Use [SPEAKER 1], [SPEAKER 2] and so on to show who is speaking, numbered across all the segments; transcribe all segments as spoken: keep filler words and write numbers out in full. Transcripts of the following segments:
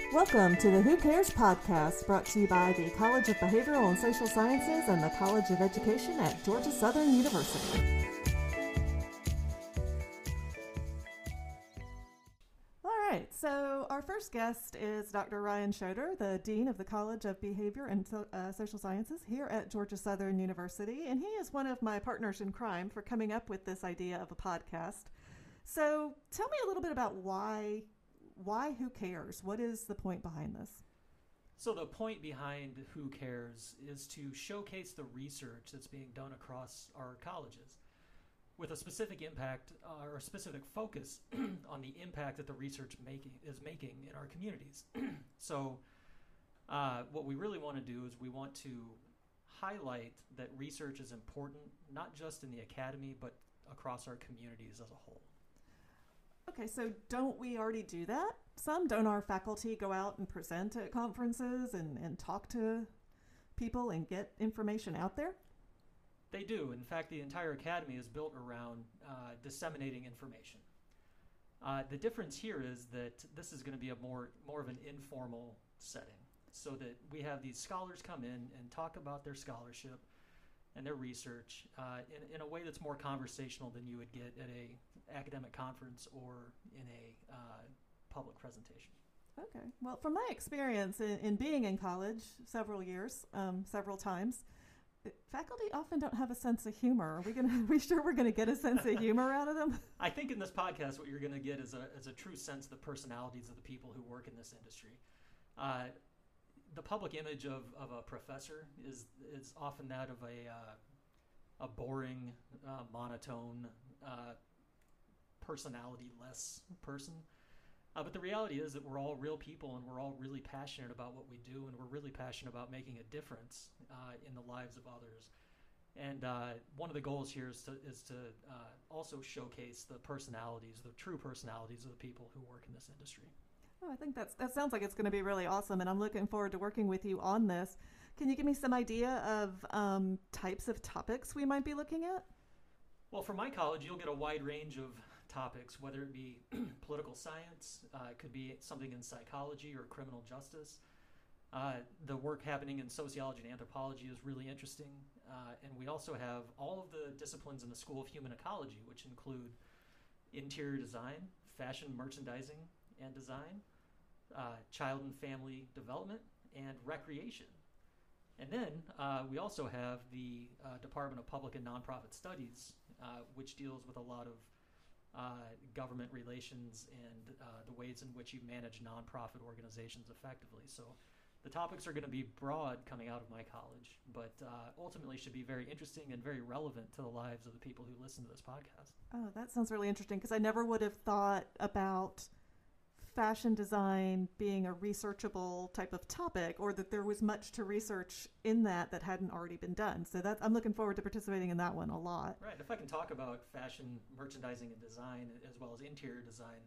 [SPEAKER 1] Welcome to the Who Cares podcast, brought to you by the College of Behavioral and Social Sciences and the College of Education at Georgia Southern University. All right, so our first guest is Doctor Ryan Schroeder, the Dean of the College of Behavior and so, uh, Social Sciences here at Georgia Southern University, and he is one of my partners in crime for coming up with this idea of a podcast. So tell me a little bit about why Why Who Cares? What is the point behind this?
[SPEAKER 2] So the point behind Who Cares is to showcase the research that's being done across our colleges with a specific impact uh, or a specific focus on the impact that the research making is making in our communities. So uh, what we really want to do is we want to highlight that research is important, not just in the academy, but across our communities as a whole.
[SPEAKER 1] Okay, so don't we already do that? Some, don't our faculty go out and present at conferences and, and talk to people and get information out there?
[SPEAKER 2] They do. In fact, the entire academy is built around uh, disseminating information. Uh, the difference here is that this is going to be a more, more of an informal setting, so that we have these scholars come in and talk about their scholarship and their research uh, in, in a way that's more conversational than you would get at a academic conference or in a uh, public presentation.
[SPEAKER 1] Okay. Well, from my experience in, in being in college several years, um, several times, faculty often don't have a sense of humor. Are we gonna? Are we sure we're gonna get a sense of humor out of them?
[SPEAKER 2] I think in this podcast, what you're gonna get is a is a true sense of the personalities of the people who work in this industry. Uh, the public image of, of a professor is is often that of a uh, a boring, uh, monotone, uh, personality-less person. Uh, but the reality is that we're all real people, and we're all really passionate about what we do, and we're really passionate about making a difference uh, in the lives of others. And uh, one of the goals here is to is to uh, also showcase the personalities, the true personalities of the people who work in this industry.
[SPEAKER 1] Oh, I think that's that sounds like it's going to be really awesome, and I'm looking forward to working with you on this. Can you give me some idea of um, types of topics we might be looking at?
[SPEAKER 2] Well, for my college, you'll get a wide range of topics, whether it be political science, uh, it could be something in psychology or criminal justice. Uh, the work happening in sociology and anthropology is really interesting. Uh, and we also have all of the disciplines in the School of Human Ecology, which include interior design, fashion, merchandising, and design, uh, child and family development, and recreation. And then uh, we also have the uh, Department of Public and Nonprofit Studies, uh, which deals with a lot of uh, government relations and uh, the ways in which you manage nonprofit organizations effectively. So the topics are going to be broad coming out of my college, but uh, ultimately should be very interesting and very relevant to the lives of the people who listen to this podcast.
[SPEAKER 1] Oh, that sounds really interesting, because I never would have thought about fashion design being a researchable type of topic, or that there was much to research in that that hadn't already been done. So that I'm looking forward to participating in that one a lot.
[SPEAKER 2] Right. If I can talk about fashion, merchandising, and design, as well as interior design,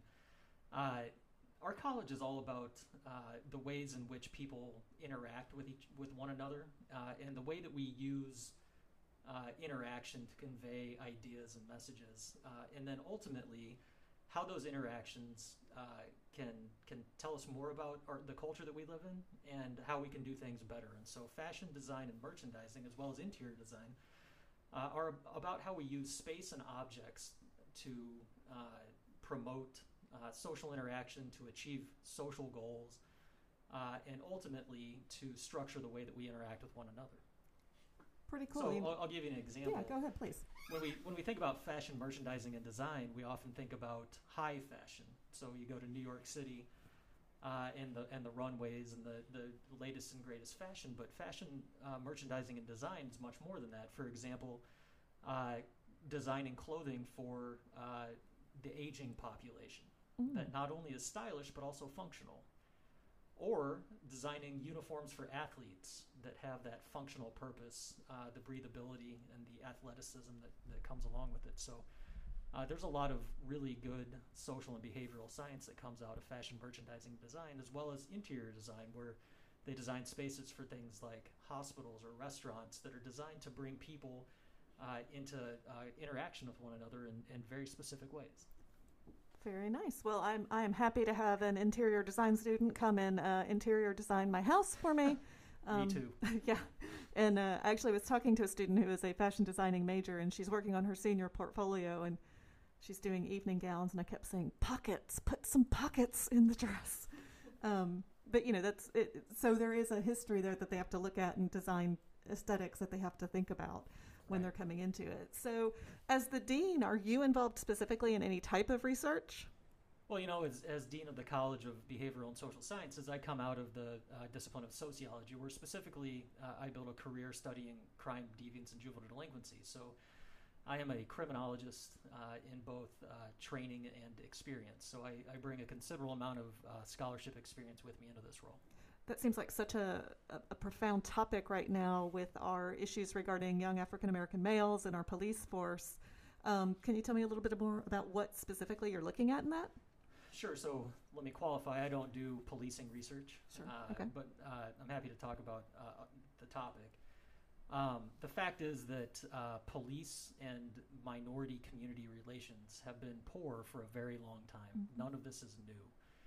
[SPEAKER 2] uh, our college is all about uh, the ways in which people interact with each with one another, uh, and the way that we use uh, interaction to convey ideas and messages, uh, and then ultimately how those interactions uh, can can tell us more about our, the culture that we live in and how we can do things better. And so fashion design and merchandising, as well as interior design, uh, are about how we use space and objects to uh, promote uh, social interaction, to achieve social goals, uh, and ultimately to structure the way that we interact with one another.
[SPEAKER 1] Pretty cool.
[SPEAKER 2] So I'll, I'll give you an example.
[SPEAKER 1] Yeah, go ahead, please.
[SPEAKER 2] When we when we think about fashion, merchandising, and design, we often think about high fashion. So you go to New York City uh, and the and the runways and the, the latest and greatest fashion. But fashion, uh, merchandising, and design is much more than that. For example, uh, designing clothing for uh, the aging population
[SPEAKER 1] Mm.
[SPEAKER 2] that not only is stylish but also functional. Or designing uniforms for athletes that have that functional purpose, uh, the breathability and the athleticism that, that comes along with it. So uh, there's a lot of really good social and behavioral science that comes out of fashion, merchandising, design, as well as interior design, where they design spaces for things like hospitals or restaurants that are designed to bring people uh, into uh, interaction with one another in, in very specific ways.
[SPEAKER 1] Very nice. Well, I'm I am happy to have an interior design student come and uh, interior design my house for me.
[SPEAKER 2] Me too.
[SPEAKER 1] Yeah, and uh, I actually was talking to a student who is a fashion designing major, and she's working on her senior portfolio, and she's doing evening gowns, and I kept saying pockets, put some pockets in the dress. Um, but you know, that's it. So there is a history there that they have to look at and design aesthetics that they have to think about when
[SPEAKER 2] Right.
[SPEAKER 1] they're coming into it. So, as the dean, are you involved specifically in any type of research?
[SPEAKER 2] Well, you know, as, as Dean of the College of Behavioral and Social Sciences, I come out of the uh, discipline of sociology, where specifically uh, I built a career studying crime, deviance, and juvenile delinquency. So I am a criminologist uh, in both uh, training and experience. So I, I bring a considerable amount of uh, scholarship experience with me into this role.
[SPEAKER 1] That seems like such a, a, a profound topic right now with our issues regarding young African American males and our police force. Um, can you tell me a little bit more about what specifically you're looking at in that?
[SPEAKER 2] Sure. So let me qualify. I don't do policing research.
[SPEAKER 1] Sure.
[SPEAKER 2] Uh,
[SPEAKER 1] Okay.
[SPEAKER 2] But uh, I'm happy to talk about uh, the topic. Um, the fact is that uh, police and minority community relations have been poor for a very long time.
[SPEAKER 1] Mhm.
[SPEAKER 2] None of this is new.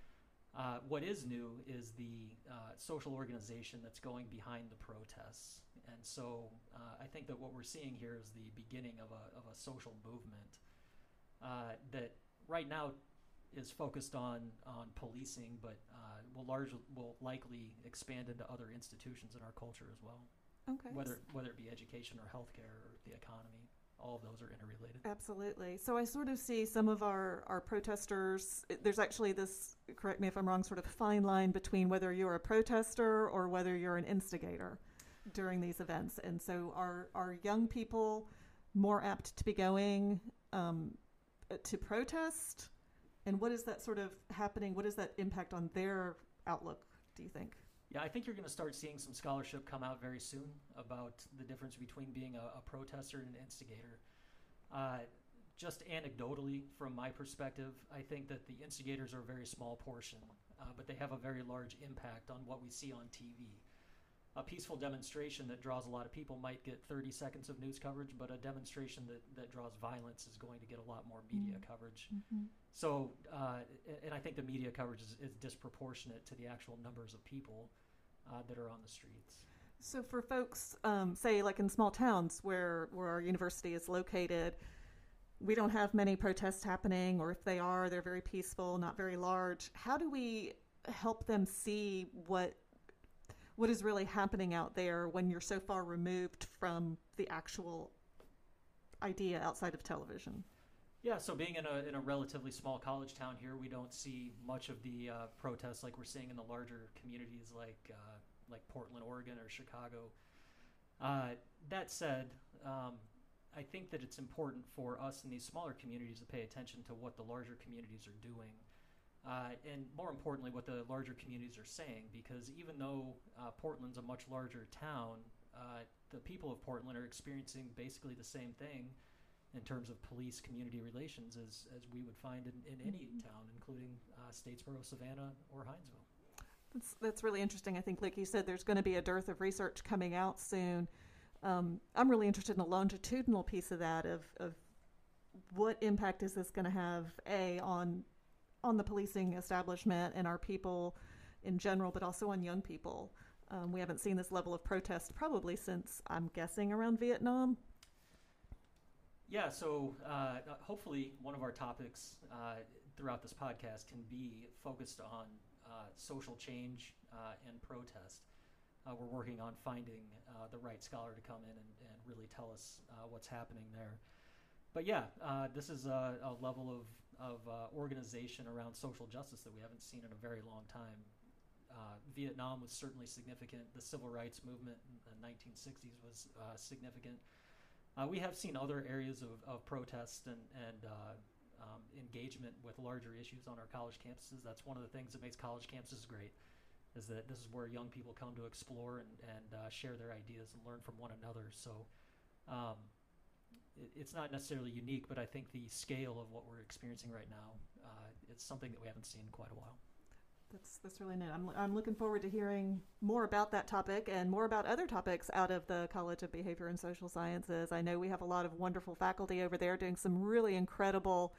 [SPEAKER 2] Uh, what is new is the uh, social organization that's going behind the protests. And so uh, I think that what we're seeing here is the beginning of a, of a social movement uh, that right now is focused on, on policing, but uh, will largely will likely expand into other institutions in our culture as well.
[SPEAKER 1] Okay.
[SPEAKER 2] Whether whether it be education or healthcare or the economy, all of those are interrelated.
[SPEAKER 1] Absolutely. So I sort of see some of our, our protesters, there's actually this, correct me if I'm wrong, sort of fine line between whether you're a protester or whether you're an instigator during these events. And so are, are young people more apt to be going um, to protest? And what is that sort of happening? What is that impact on their outlook, do you think?
[SPEAKER 2] Yeah, I think you're going to start seeing some scholarship come out very soon about the difference between being a, a protester and an instigator. Uh, just anecdotally, from my perspective, I think that the instigators are a very small portion, uh, but they have a very large impact on what we see on T V. A peaceful demonstration that draws a lot of people might get thirty seconds of news coverage, but a demonstration that, that draws violence is going to get a lot more media
[SPEAKER 1] Mm.
[SPEAKER 2] coverage.
[SPEAKER 1] Mm-hmm.
[SPEAKER 2] So, uh, and I think the media coverage is, is disproportionate to the actual numbers of people uh, that are on the streets.
[SPEAKER 1] So for folks, um, say like in small towns where, where our university is located, we don't have many protests happening, or if they are, they're very peaceful, not very large. How do we help them see what what is really happening out there when you're so far removed from the actual idea outside of television?
[SPEAKER 2] Yeah, so being in a in a relatively small college town here, we don't see much of the uh, protests like we're seeing in the larger communities like uh, like Portland, Oregon, or Chicago. Uh, that said, um, I think that it's important for us in these smaller communities to pay attention to what the larger communities are doing, uh, and more importantly, what the larger communities are saying. Because even though uh, Portland's a much larger town, uh, the people of Portland are experiencing basically the same thing in terms of police-community relations as, as we would find in, in any
[SPEAKER 1] Mhm.
[SPEAKER 2] town, including uh, Statesboro, Savannah, or Hinesville.
[SPEAKER 1] That's, that's really interesting. I think, like you said, there's going to be a dearth of research coming out soon. Um, I'm really interested in the longitudinal piece of that, of, of what impact is this going to have, A, on on the policing establishment and our people in general, but also on young people. Um, we haven't seen this level of protest probably since, I'm guessing, around Vietnam.
[SPEAKER 2] Yeah, so uh, hopefully one of our topics uh, throughout this podcast can be focused on uh, social change uh, and protest. Uh, we're working on finding uh, the right scholar to come in and, and really tell us uh, what's happening there. But yeah, uh, this is a, a level of, of uh, organization around social justice that we haven't seen in a very long time. Uh, Vietnam was certainly significant. The civil rights movement in the nineteen sixties was uh, significant. Uh, we have seen other areas of, of protest and, and uh, um, engagement with larger issues on our college campuses. That's one of the things that makes college campuses great, is that this is where young people come to explore and, and uh, share their ideas and learn from one another. So um, it, it's not necessarily unique, but I think the scale of what we're experiencing right now, uh, it's something that we haven't seen in quite a while.
[SPEAKER 1] That's that's really neat. I'm I'm looking forward to hearing more about that topic and more about other topics out of the College of Behavior and Social Sciences. I know we have a lot of wonderful faculty over there doing some really incredible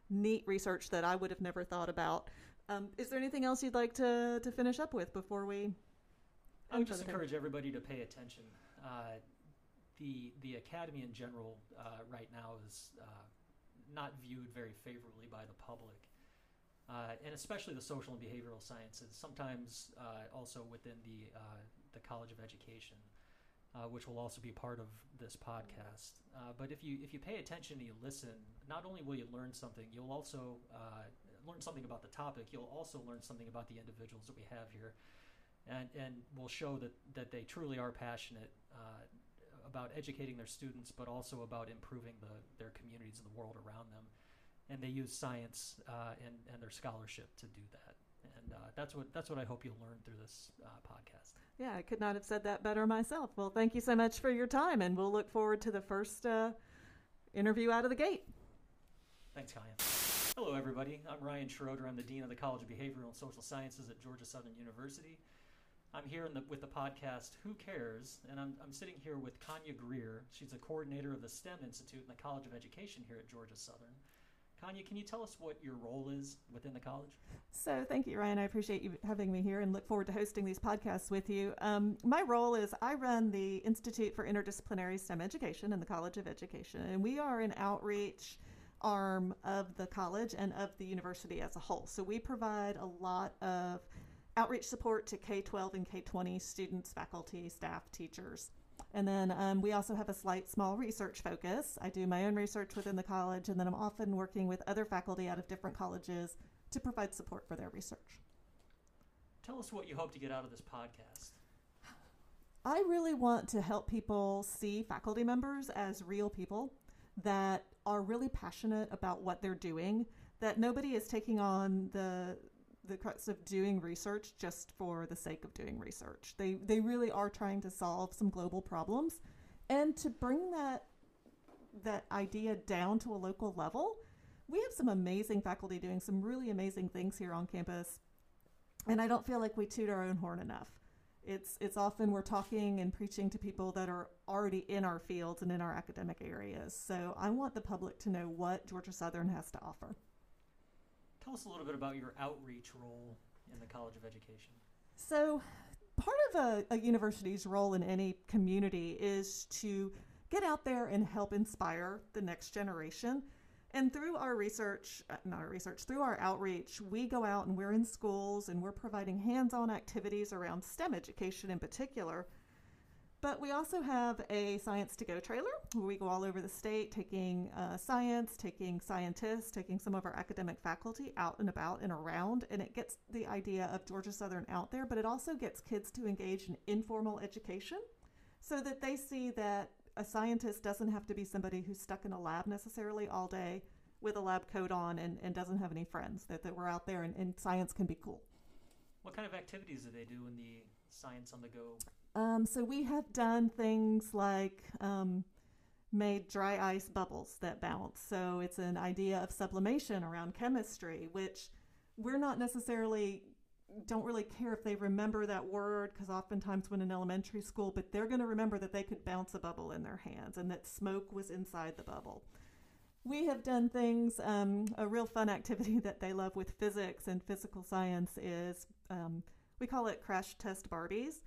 [SPEAKER 1] neat research that I would have never thought about. Um, is there anything else you'd like to, to finish up with before we?
[SPEAKER 2] I would just encourage everybody to pay attention. Uh, the the academy in general uh, right now is uh, not viewed very favorably by the public, uh, and especially the social and behavioral sciences. Sometimes uh, also within the uh, the College of Education, uh, which will also be part of this podcast. Uh, but if you if you pay attention and you listen, not only will you learn something, you'll also uh, learn something about the topic. You'll also learn something about the individuals that we have here. And, and will show that, that they truly are passionate uh, about educating their students, but also about improving the, their communities and the world around them. And they use science uh, and, and their scholarship to do that. And uh, that's what that's what I hope you'll learn through this uh, podcast.
[SPEAKER 1] Yeah, I could not have said that better myself. Well, thank you so much for your time, and we'll look forward to the first uh, interview out of the gate.
[SPEAKER 2] Thanks, Kaya. Hello, everybody. I'm Ryan Schroeder. I'm the Dean of the College of Behavioral and Social Sciences at Georgia Southern University. I'm here in the, with the podcast Who Cares, and I'm, I'm sitting here with Kanya Greer. She's the coordinator of the STEM Institute in the College of Education here at Georgia Southern. Kanya, can you tell us what your role is within the college?
[SPEAKER 1] So thank you, Ryan. I appreciate you having me here and look forward to hosting these podcasts with you. Um, my role is I run the Institute for Interdisciplinary STEM Education in the College of Education, and we are an outreach arm of the college and of the university as a whole. So we provide a lot of outreach support to K twelve and K twenty students, faculty, staff, teachers. And then um, we also have a slight small research focus. I do my own research within the college, and then I'm often working with other faculty out of different colleges to provide support for their research.
[SPEAKER 2] Tell us what you hope to get out of this podcast.
[SPEAKER 1] I really want to help people see faculty members as real people that are really passionate about what they're doing, that nobody is taking on the the crux of doing research just for the sake of doing research. They they really are trying to solve some global problems, and to bring that that idea down to a local level. We have some amazing faculty doing some really amazing things here on campus, and I don't feel like we toot our own horn enough. It's it's often we're talking and preaching to people that are already in our fields and in our academic areas. So I want the public to know what Georgia Southern has to offer.
[SPEAKER 2] Tell us a little bit about your outreach role in the College of Education.
[SPEAKER 1] So part of a, a university's role in any community is to get out there and help inspire the next generation. And through our research, uh, not our research, through our outreach, we go out and we're in schools and we're providing hands-on activities around STEM education in particular. But we also have a Science to Go trailer where we go all over the state taking uh, science, taking scientists, taking some of our academic faculty out and about and around. And it gets the idea of Georgia Southern out there, but it also gets kids to engage in informal education so that they see that a scientist doesn't have to be somebody who's stuck in a lab necessarily all day with a lab coat on and, and doesn't have any friends, that, that we're out there and, and science can be cool.
[SPEAKER 2] What kind of activities do they do in the Science on the Go?
[SPEAKER 1] Um, so we have done things like um, made dry ice bubbles that bounce. So it's an idea of sublimation around chemistry, which we're not necessarily, don't really care if they remember that word, because oftentimes when in elementary school, but they're going to remember that they could bounce a bubble in their hands and that smoke was inside the bubble. We have done things, um, a real fun activity that they love with physics and physical science is, um, we call it Crash Test Barbies.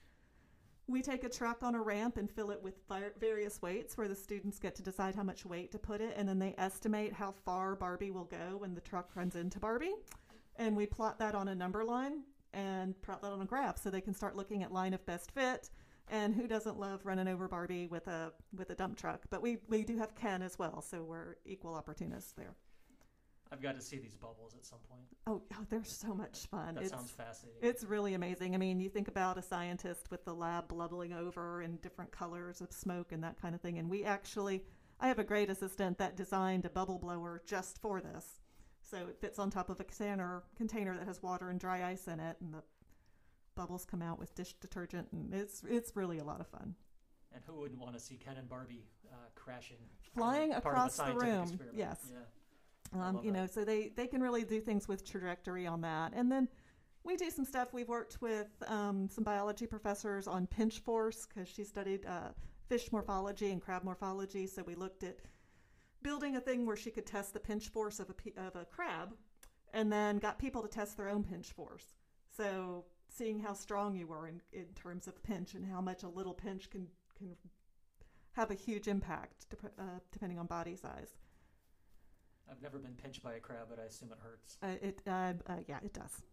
[SPEAKER 1] We take a truck on a ramp and fill it with various weights where the students get to decide how much weight to put it, and then they estimate how far Barbie will go when the truck runs into Barbie. And we plot that on a number line and plot that on a graph so they can start looking at line of best fit. And who doesn't love running over Barbie with a with a dump truck? But we, we do have Ken as well, so we're equal opportunists there.
[SPEAKER 2] I've got to see these bubbles at some point.
[SPEAKER 1] Oh, oh they're so much fun.
[SPEAKER 2] That
[SPEAKER 1] it's,
[SPEAKER 2] sounds fascinating.
[SPEAKER 1] It's really amazing. I mean, you think about a scientist with the lab bubbling over and different colors of smoke and that kind of thing. And we actually, I have a great assistant that designed a bubble blower just for this. So it fits on top of a container, container that has water and dry ice in it, and the bubbles come out with dish detergent, and it's it's really a lot of fun.
[SPEAKER 2] And who wouldn't want to see Ken and Barbie uh, crashing?
[SPEAKER 1] Flying
[SPEAKER 2] uh,
[SPEAKER 1] across the room.
[SPEAKER 2] Experiment.
[SPEAKER 1] Yes.
[SPEAKER 2] Yeah.
[SPEAKER 1] Um, you know, so they, they can really do things with trajectory on that. And then we do some stuff. We've worked with um, some biology professors on pinch force because she studied uh, fish morphology and crab morphology. So we looked at building a thing where she could test the pinch force of a, pe- of a crab, and then got people to test their own pinch force. So seeing how strong you were in, in terms of pinch and how much a little pinch can, can have a huge impact dep- uh, depending on body size.
[SPEAKER 2] I've never been pinched by a crab, but I assume it hurts.
[SPEAKER 1] Uh, it, uh, uh, yeah, it does.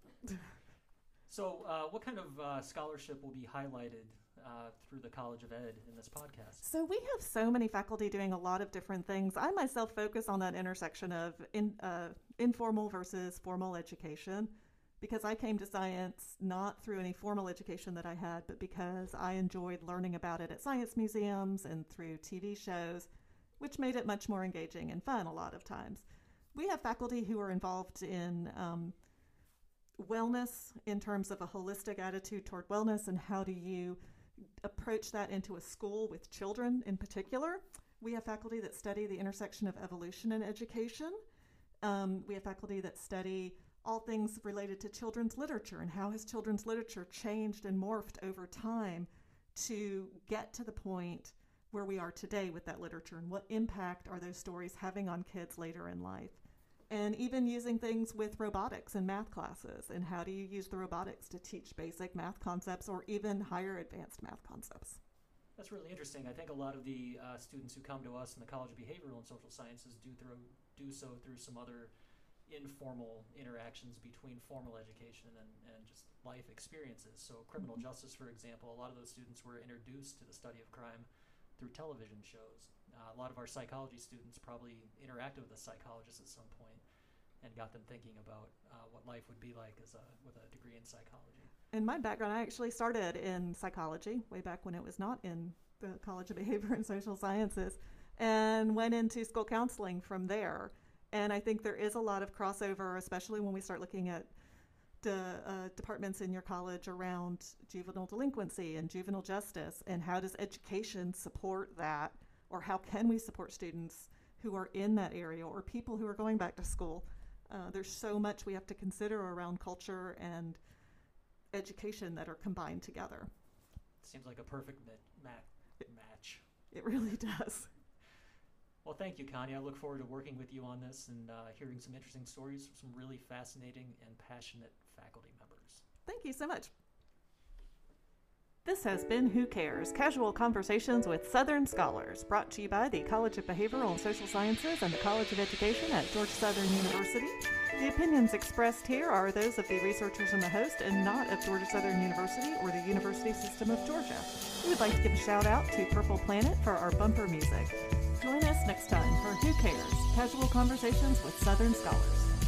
[SPEAKER 2] So uh, what kind of uh, scholarship will be highlighted uh, through the College of Ed in this podcast?
[SPEAKER 1] So we have so many faculty doing a lot of different things. I myself focus on that intersection of in, uh, informal versus formal education, because I came to science not through any formal education that I had, but because I enjoyed learning about it at science museums and through T V shows, which made it much more engaging and fun a lot of times. We have faculty who are involved in um, wellness in terms of a holistic attitude toward wellness, and how do you approach that into a school with children in particular. We have faculty that study the intersection of evolution and education. Um, we have faculty that study all things related to children's literature and how has children's literature changed and morphed over time to get to the point where we are today with that literature, and what impact are those stories having on kids later in life. And even using things with robotics in math classes, and how do you use the robotics to teach basic math concepts or even higher advanced math concepts.
[SPEAKER 2] That's really interesting. I think a lot of the uh, students who come to us in the College of Behavioral and Social Sciences do through do so through some other informal interactions between formal education and, and just life experiences. So criminal mm-hmm. justice, for example, a lot of those students were introduced to the study of crime through television shows. Uh, a lot of our psychology students probably interacted with a psychologist at some point and got them thinking about uh, what life would be like as a, with a degree in psychology.
[SPEAKER 1] In my background, I actually started in psychology way back when it was not in the College of Behavior and Social Sciences, and went into school counseling from there. And I think there is a lot of crossover, especially when we start looking at the uh, departments in your college around juvenile delinquency and juvenile justice, and how does education support that, or how can we support students who are in that area or people who are going back to school. Uh, there's so much we have to consider around culture and education that are combined together.
[SPEAKER 2] Seems like a perfect ma- ma- match.
[SPEAKER 1] It really does.
[SPEAKER 2] Well, thank you, Connie. I look forward to working with you on this and uh, hearing some interesting stories from some really fascinating and passionate faculty members.
[SPEAKER 1] Thank you so much. This has been Who Cares? Casual Conversations with Southern Scholars, brought to you by the College of Behavioral and Social Sciences and the College of Education at Georgia Southern University. The opinions expressed here are those of the researchers and the host, and not of Georgia Southern University or the University System of Georgia. We would like to give a shout out to Purple Planet for our bumper music. Join us next time for Who Cares? Casual Conversations with Southern Scholars.